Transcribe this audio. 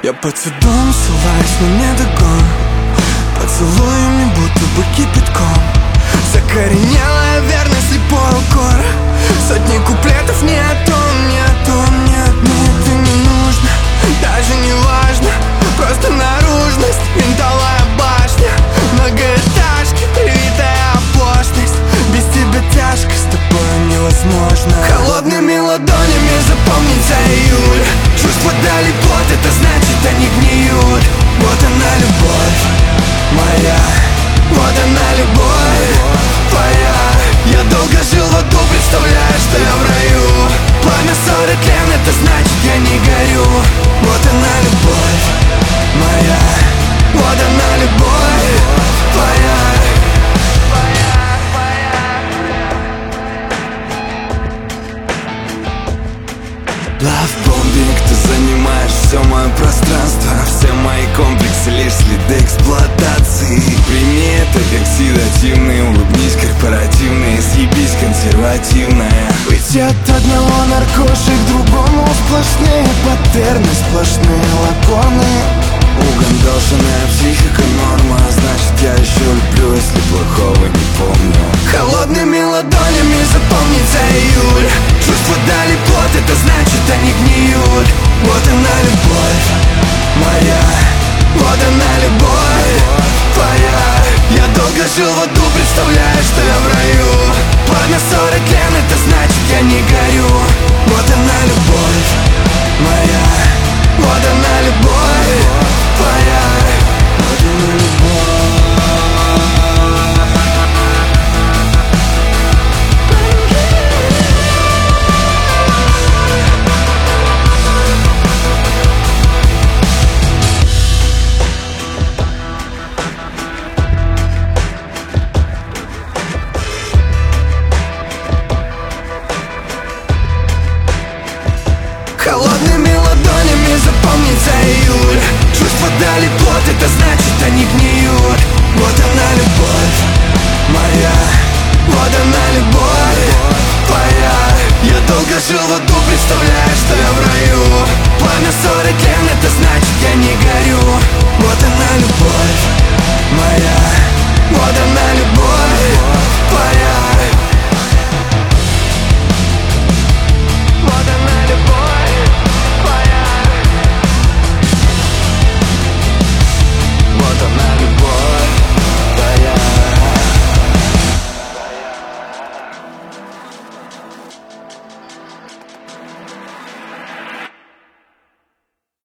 Я по цветам ссылаюсь, но не догон. Поцелуями будто бы кипятком. Закоренелая верность, слепой укор. Сотни куплетов не о том, не о том, нет. Мне это не нужно, даже не важно. Просто наружность, винтовая башня. Многоэтажки, привитая оплошность. Без тебя тяжко, с тобой невозможно. Холодными ладонями запомнить за июль. Чувства дали плод, это значит они гниют. Вот она любовь моя, вот она любовь твоя. Я долго жил в аду, представляю, что я в раю. Пламя 40 лет, это значит я не горю. Вот она любовь моя, вот она любовь твоя. Лавбомбинг, ты занимаешь все мое пространство. Все мои комплексы лишь следы эксплуатации. Прими это как седативный, улыбнись корпоративный, съебись консервативная. Быть от одного наркоши к другому. Сплошные паттерны, сплошные лаконы. Угандошенная психика норма. Значит я еще люблю, если плохого не помню. Холодными ладонями запомнить за июль. Чувства дали плод, это значит они гниют. Вот она любовь моя, вот она любовь твоя. Я долго жил в аду, представляю, что я в раю. Пламя 40 лет, это значит я не горю. Вот она любовь моя, вот она любовь твоя. Вот она любовь. Холодными ладонями запомнить за июль. Чувства дали плод, это значит они гниют. Вот